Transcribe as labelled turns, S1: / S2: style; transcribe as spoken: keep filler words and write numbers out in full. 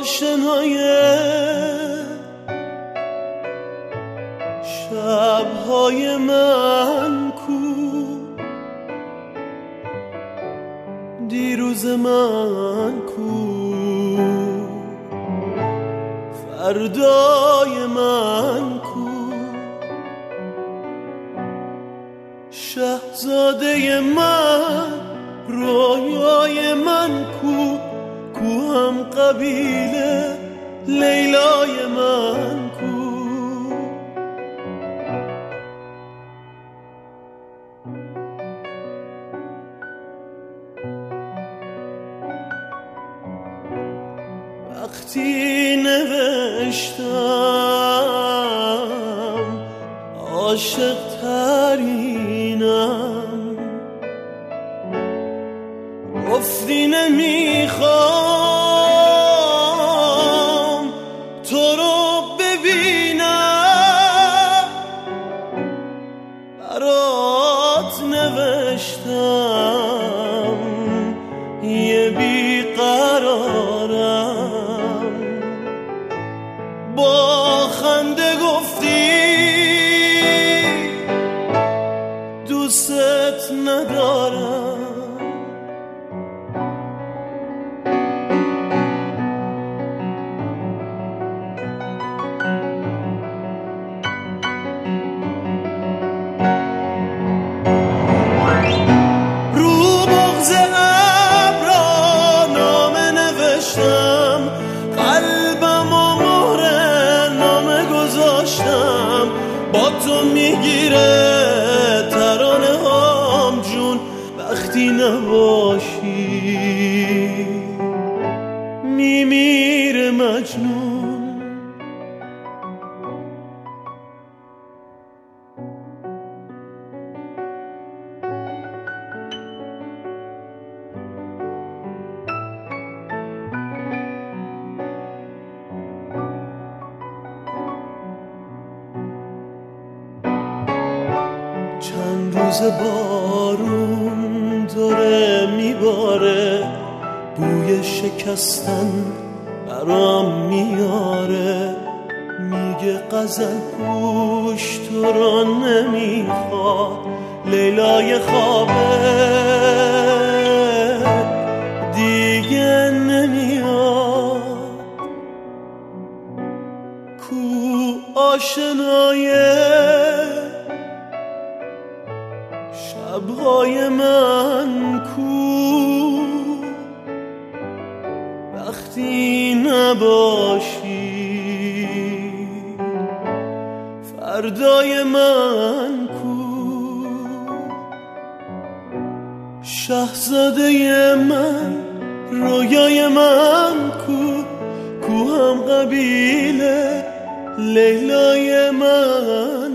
S1: آشنای شبهای من کو، دیروز من کو، فردای من کو، شهزاده من، رویای من کو، کو هم قبیله لیلای من کو. وقتی نوشتم عاشق ترینم، گفتی نمیخوام تو رو ببینم، برات نوشتم یه بیقرارم، با خنده گفتی دوست ندارم. با تو میگیره ترانه هام جون، وقتی نباشی میمیره مجنون. چند روز بارون داره میباره، بوی شکستن برام میاره، میگه غزل پوش تو رو نمیخواد، لیلای خوابه دیگه نمیاد. کو آشنای شبهای من کو، وقتی نباشی فردای من کو، شهزاده من، رویای من کو، کو هم قبیله لیلای من